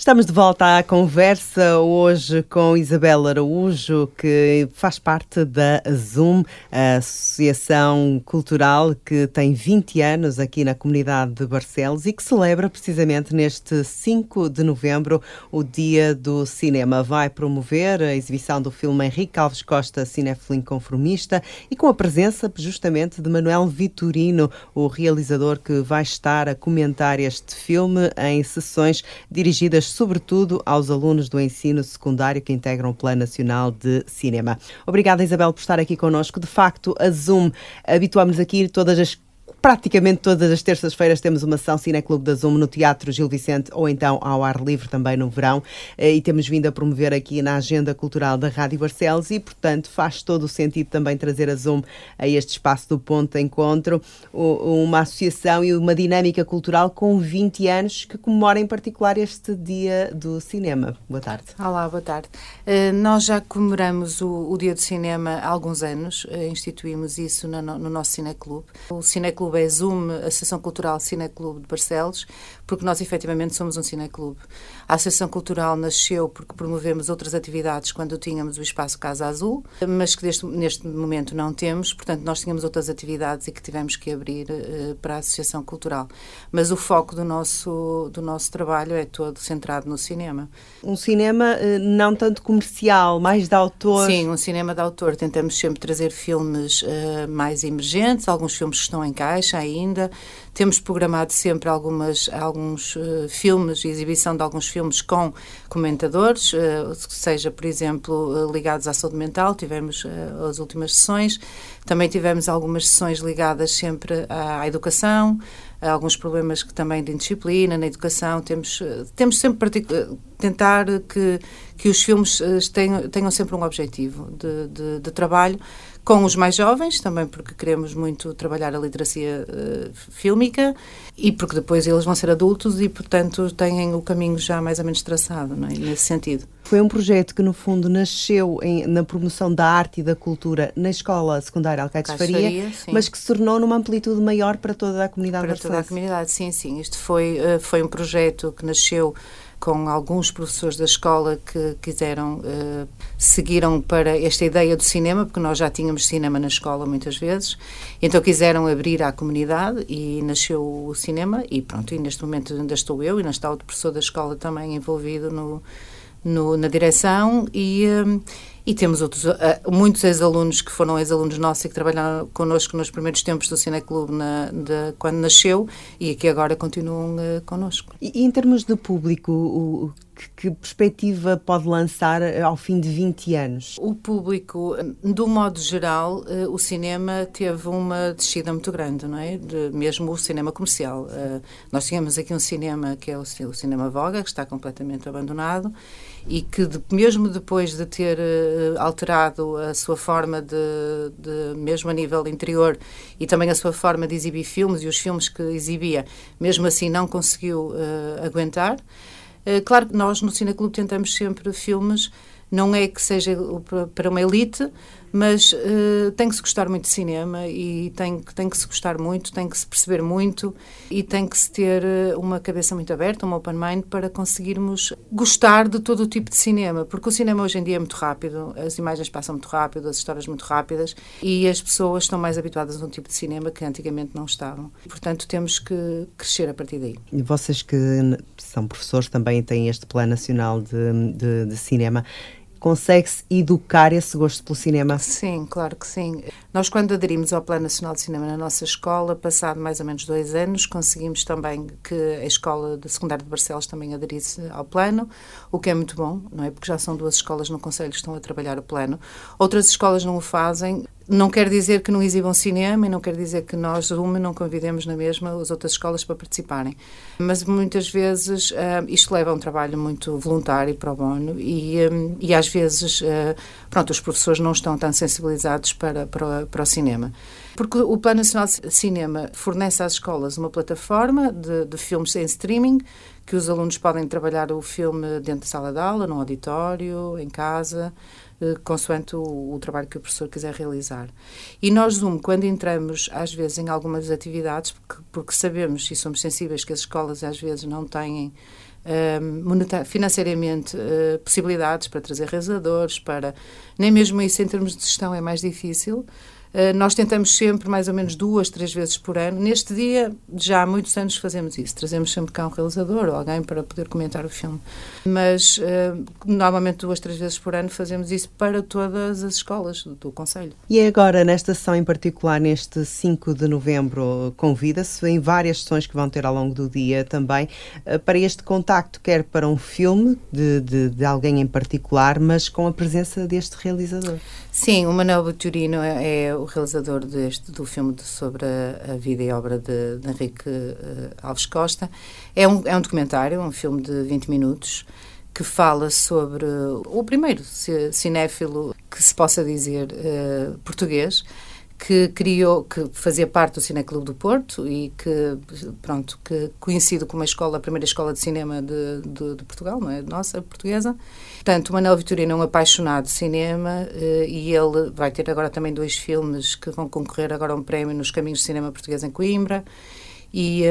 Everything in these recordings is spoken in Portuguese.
Estamos de volta à conversa hoje com Isabel Araújo, que faz parte da Zoom, a Associação Cultural que tem 20 anos aqui na comunidade de Barcelos e que celebra precisamente neste 5 de novembro o Dia do Cinema. Vai promover a exibição do filme Henrique Alves Costa, cinéfilo inconformista, e com a presença justamente de Manuel Vitorino, o realizador que vai estar a comentar este filme em sessões dirigidas sobretudo aos alunos do ensino secundário que integram o Plano Nacional de Cinema. Obrigada, Isabel, por estar aqui connosco. De facto, a Zoom, habituámos-nos aqui praticamente todas as terças-feiras temos uma sessão Cineclube da Zoom no Teatro Gil Vicente ou então ao ar livre também no verão, e temos vindo a promover aqui na agenda cultural da Rádio Barcelos e, portanto, faz todo o sentido também trazer a Zoom a este espaço do Ponto de Encontro, uma associação e uma dinâmica cultural com 20 anos que comemora em particular este Dia do Cinema. Boa tarde. Olá, boa tarde. Nós já comemoramos o Dia do Cinema há alguns anos, instituímos isso no nosso Cineclube. O Cineclube é Zoom, Associação Cultural Cineclube de Barcelos, porque nós efetivamente somos um cineclube. A Associação Cultural nasceu porque promovemos outras atividades quando tínhamos o espaço Casa Azul, mas que neste momento não temos, portanto nós tínhamos outras atividades e que tivemos que abrir para a Associação Cultural. Mas o foco do nosso trabalho é todo centrado no cinema. Um cinema não tanto comercial, mais de autor. Sim, um cinema de autor. Tentamos sempre trazer filmes mais emergentes, alguns filmes que estão em caixa ainda. Temos programado sempre alguns filmes, exibição de alguns filmes com comentadores, seja, por exemplo, ligados à saúde mental, tivemos as últimas sessões. Também tivemos algumas sessões ligadas sempre à educação, a alguns problemas também de indisciplina na educação. Temos sempre tentar que os filmes tenham sempre um objetivo de trabalho com os mais jovens, também porque queremos muito trabalhar a literacia fílmica e porque depois eles vão ser adultos e, portanto, têm o caminho já mais ou menos traçado, não é? Nesse sentido. Foi um projeto que, no fundo, nasceu na promoção da arte e da cultura na Escola Secundária Alcaide Faria, mas que se tornou numa amplitude maior para toda a comunidade. Para toda a comunidade, sim. Isto foi um projeto que nasceu com alguns professores da escola que seguiram para esta ideia do cinema, porque nós já tínhamos cinema na escola muitas vezes, então quiseram abrir à comunidade e nasceu o cinema e pronto, e neste momento ainda estou eu e ainda está outro professor da escola também envolvido na direção e temos muitos ex-alunos que foram ex-alunos nossos e que trabalharam connosco nos primeiros tempos do Cineclube quando nasceu e que agora continuam connosco. E em termos de público, que perspectiva pode lançar ao fim de 20 anos? O público, do modo geral, o cinema teve uma descida muito grande, não é? Mesmo o cinema comercial. Nós tínhamos aqui um cinema que é o Cinema Voga, que está completamente abandonado e que mesmo depois de ter alterado a sua forma mesmo a nível interior e também a sua forma de exibir filmes e os filmes que exibia, mesmo assim não conseguiu aguentar. Claro que nós no Cineclube tentamos sempre filmes, não é que seja para uma elite, mas tem que se gostar muito de cinema e tem que se gostar muito, tem que se perceber muito e tem que se ter uma cabeça muito aberta, uma open mind, para conseguirmos gostar de todo o tipo de cinema, porque o cinema hoje em dia é muito rápido, as imagens passam muito rápido, as histórias muito rápidas e as pessoas estão mais habituadas a um tipo de cinema que antigamente não estavam. Portanto, temos que crescer a partir daí. E vocês que são professores também têm este Plano Nacional de Cinema. Consegue-se educar esse gosto pelo cinema? Sim, claro que sim. Nós, quando aderimos ao Plano Nacional de Cinema na nossa escola, passado mais ou menos 2 anos, conseguimos também que a Escola de Secundário de Barcelos também aderisse ao plano, o que é muito bom, não é? Porque já são 2 escolas no Conselho que estão a trabalhar o plano. Outras escolas não o fazem. Não quer dizer que não exibam cinema e não quer dizer que nós, não convidemos na mesma as outras escolas para participarem. Mas muitas vezes isto leva a um trabalho muito voluntário pro bono e às vezes os professores não estão tão sensibilizados para o cinema. Porque o Plano Nacional de Cinema fornece às escolas uma plataforma de filmes em streaming, que os alunos podem trabalhar o filme dentro da sala de aula, no auditório, em casa, consoante o trabalho que o professor quiser realizar. E nós, Zoom, quando entramos, às vezes, em algumas atividades, porque sabemos e somos sensíveis que as escolas, às vezes, não têm financeiramente possibilidades para trazer realizadores, nem mesmo isso em termos de gestão é mais difícil. Nós tentamos sempre, mais ou menos 2, 3 vezes por ano. Neste dia, já há muitos anos fazemos isso. Trazemos sempre cá um realizador ou alguém para poder comentar o filme. Mas, normalmente 2, 3 vezes por ano fazemos isso para todas as escolas do concelho. E agora, nesta sessão em particular, neste 5 de novembro, convida-se em várias sessões que vão ter ao longo do dia também, para este contacto, quer para um filme de alguém em particular, mas com a presença deste realizador. Sim, o Manuel Vitorino é o realizador do filme sobre a vida e obra de Henrique Alves Costa. É um documentário, um filme de 20 minutos, que fala sobre o primeiro cinéfilo, que se possa dizer, português, que fazia parte do Cineclube do Porto e que conhecido como a primeira escola de cinema de Portugal, não é? Nossa, portuguesa. Portanto, o Manuel Vitorino é um apaixonado de cinema e ele vai ter agora também 2 filmes que vão concorrer agora a um prémio nos Caminhos de Cinema Português em Coimbra e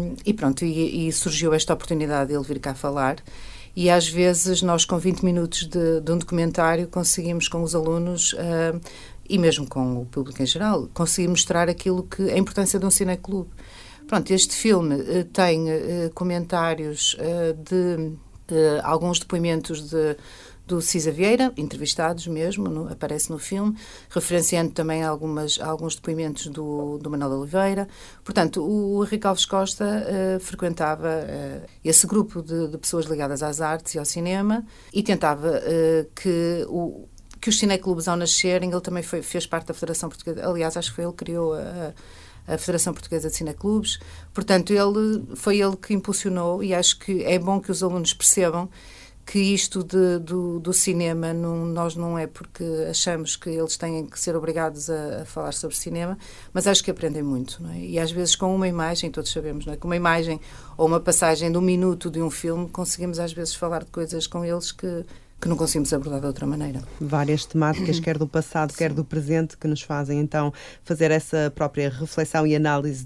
surgiu esta oportunidade de ele vir cá falar. E às vezes nós, com 20 minutos de um documentário, conseguimos com os alunos e mesmo com o público em geral, conseguir mostrar a importância de um cineclube. Pronto, este filme tem comentários de alguns depoimentos do Cisa Vieira, entrevistados mesmo, aparece no filme, referenciando também alguns depoimentos do Manuel Oliveira. Portanto, o Henrique Alves Costa frequentava esse grupo de pessoas ligadas às artes e ao cinema e tentava que os cineclubes, ao nascerem, ele também fez parte da Federação Portuguesa. Aliás, acho que foi ele que criou a Federação Portuguesa de Cineclubes. Portanto, foi ele que impulsionou e acho que é bom que os alunos percebam que isto do cinema nós não é porque achamos que eles têm que ser obrigados a falar sobre cinema, mas acho que aprendem muito, não é? E às vezes com uma imagem, todos sabemos, não é? Com uma imagem ou uma passagem de 1 minuto de um filme, conseguimos às vezes falar de coisas com eles que não conseguimos abordar de outra maneira. Várias temáticas, quer do passado, quer do presente, que nos fazem então fazer essa própria reflexão e análise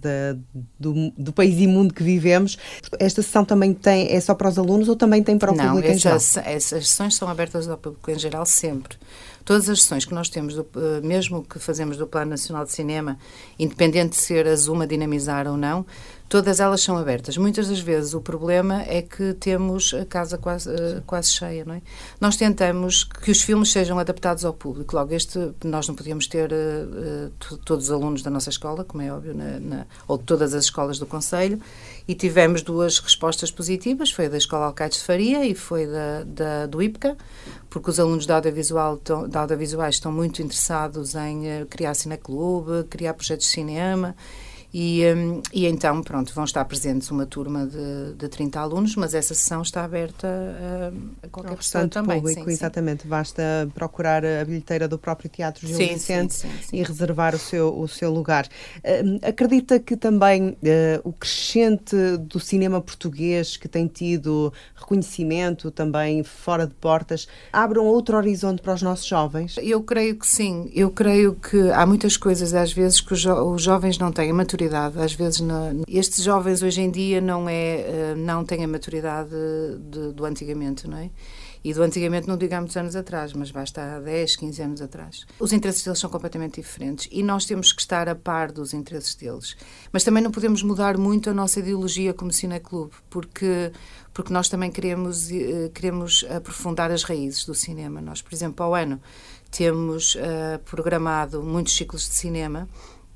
do país e mundo que vivemos. Esta sessão também é só para os alunos ou também tem para o público em geral? Não, essas sessões são abertas ao público em geral sempre. Todas as sessões que nós temos, mesmo que fazemos do Plano Nacional de Cinema, independente de ser a Zoom a dinamizar ou não, todas elas são abertas. Muitas das vezes o problema é que temos a casa quase cheia, não é? Nós tentamos que os filmes sejam adaptados ao público. Logo, nós não podíamos ter todos os alunos da nossa escola, como é óbvio, ou de todas as escolas do concelho, e tivemos 2 respostas positivas, foi da Escola Alcaides de Faria e foi do IPCA, porque os alunos da audiovisuais estão muito interessados em criar cineclube, criar projetos de cinema. E então, pronto, vão estar presentes uma turma de 30 alunos, mas essa sessão está aberta a qualquer pessoa também. Público, sim, exatamente. Sim. Basta procurar a bilheteira do próprio Teatro Gil Vicente sim. E reservar o seu lugar. Acredita que também o crescente do cinema português, que tem tido reconhecimento também fora de portas, abre um outro horizonte para os nossos jovens? Eu creio que sim. Eu creio que há muitas coisas, às vezes, que os jovens não têm maturidade. Às vezes, estes jovens hoje em dia não têm a maturidade do antigamente, não é? E do antigamente não digo há muitos anos atrás, mas basta há 10, 15 anos atrás. Os interesses deles são completamente diferentes e nós temos que estar a par dos interesses deles. Mas também não podemos mudar muito a nossa ideologia como cineclube, porque nós também queremos aprofundar as raízes do cinema. Nós, por exemplo, ao ano temos programado muitos ciclos de cinema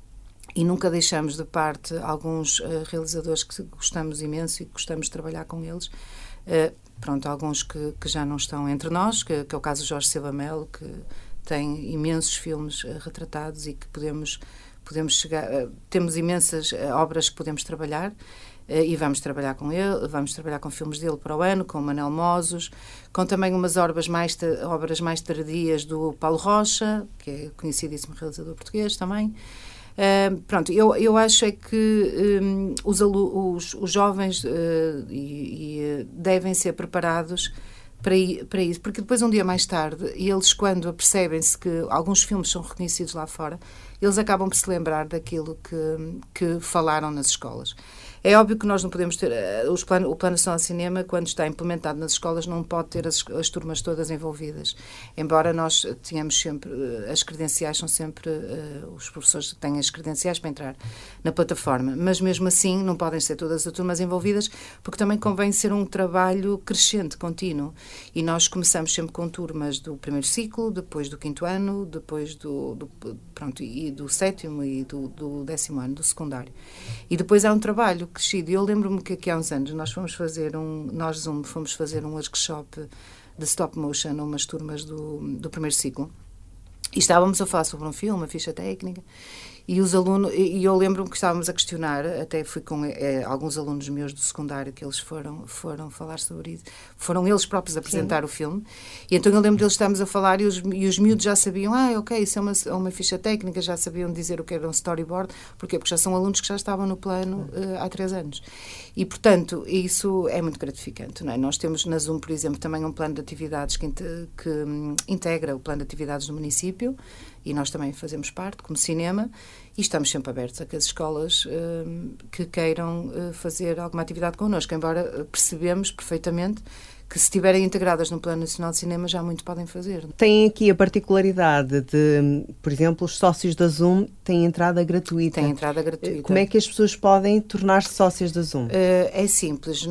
e nunca deixamos de parte alguns realizadores que gostamos imenso e que gostamos de trabalhar com eles. Alguns que já não estão entre nós, que é o caso do Jorge Silva Melo, que tem imensos filmes retratados e que podemos chegar... temos imensas obras que podemos trabalhar e vamos trabalhar com ele, vamos trabalhar com filmes dele para o ano, com o Manel Mozos, com também umas obras mais tardias do Paulo Rocha, que é conhecidíssimo realizador português também. Eu acho é que os jovens devem ser preparados para isso, porque depois, um dia mais tarde, eles, quando apercebem-se que alguns filmes são reconhecidos lá fora, eles acabam por se lembrar daquilo que falaram nas escolas. É óbvio que nós não podemos ter... o Plano Nacional de Cinema, quando está implementado nas escolas, não pode ter as turmas todas envolvidas. Embora nós tenhamos sempre... as credenciais são sempre... os professores têm as credenciais para entrar na plataforma. Mas, mesmo assim, não podem ser todas as turmas envolvidas, porque também convém ser um trabalho crescente, contínuo. E nós começamos sempre com turmas do primeiro ciclo, depois do quinto ano, depois pronto, e do sétimo e do 10º ano, do secundário. E depois há um trabalho crescido. Eu lembro-me que aqui há uns anos nós fomos fazer fomos fazer um workshop de stop motion a umas turmas do primeiro ciclo. E estávamos a falar sobre um filme, uma ficha técnica, e os alunos, e eu lembro-me que estávamos a questionar, até fui com alguns alunos meus do secundário que eles foram falar sobre isso, foram eles próprios apresentar o filme, e então eu lembro deles estarmos a falar e os miúdos já sabiam, ok, isso é uma ficha técnica, já sabiam dizer o que era um storyboard. Porquê? Porque já são alunos que já estavam no plano há 3 anos. E, portanto, isso é muito gratificante, não é? Nós temos na Zoom, por exemplo, também um plano de atividades que integra o plano de atividades do município, e nós também fazemos parte, como cinema, e estamos sempre abertos a que as escolas que queiram fazer alguma atividade connosco, embora percebemos perfeitamente que, se estiverem integradas no Plano Nacional de Cinema, já muito podem fazer. Tem aqui a particularidade de, por exemplo, os sócios da Zoom têm entrada gratuita. Tem entrada gratuita. Como é que as pessoas podem tornar-se sócios da Zoom? É simples.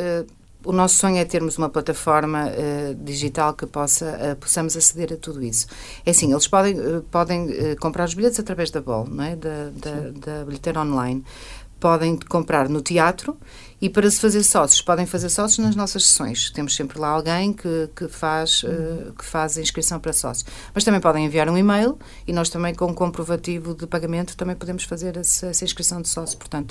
O nosso sonho é termos uma plataforma digital que possamos aceder a tudo isso. É assim, eles podem comprar os bilhetes através da BOL, não é? da bilheteira online. Podem comprar no teatro e, para se fazer sócios, podem fazer sócios nas nossas sessões. Temos sempre lá alguém que faz a inscrição para sócio. Mas também podem enviar um e-mail e nós também, com um comprovativo de pagamento, também podemos fazer essa inscrição de sócio. Portanto,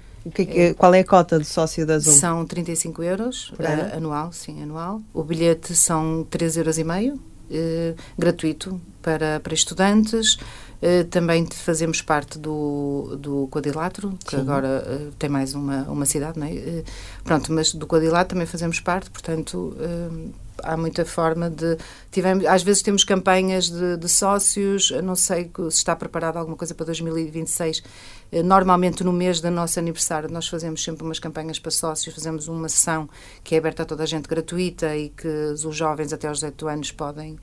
qual é a cota de sócio da Zoom? São 35 euros anual, sim, anual. O bilhete são 3,5 euros, gratuito para estudantes. Também fazemos parte do Quadrilátero, que sim, agora tem mais uma cidade, não é? Pronto, mas do Quadrilátero também fazemos parte, portanto... há muita forma de... às vezes temos campanhas de sócios, não sei se está preparada alguma coisa para 2026. Normalmente, no mês do nosso aniversário, nós fazemos sempre umas campanhas para sócios, fazemos uma sessão que é aberta a toda a gente, gratuita, e que os jovens até aos 18 anos podem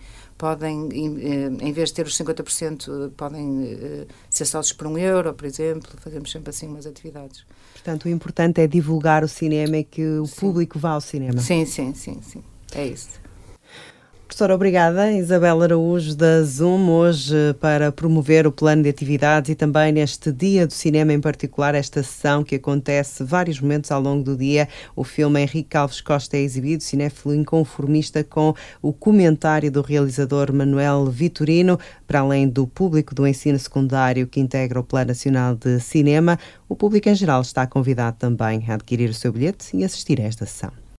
em vez de ter os 50%, podem ser sócios por 1 euro, por exemplo. Fazemos sempre assim umas atividades. Portanto, o importante é divulgar o cinema e que o público vá ao cinema. Sim. É isso. Professora, obrigada. Isabel Araújo, da Zoom, hoje para promover o plano de atividades e também neste Dia do Cinema em particular, esta sessão que acontece vários momentos ao longo do dia. O filme Henrique Alves Costa é exibido, cinéfilo inconformista, com o comentário do realizador Manuel Vitorino. Para além do público do ensino secundário que integra o Plano Nacional de Cinema, o público em geral está convidado também a adquirir o seu bilhete e assistir a esta sessão.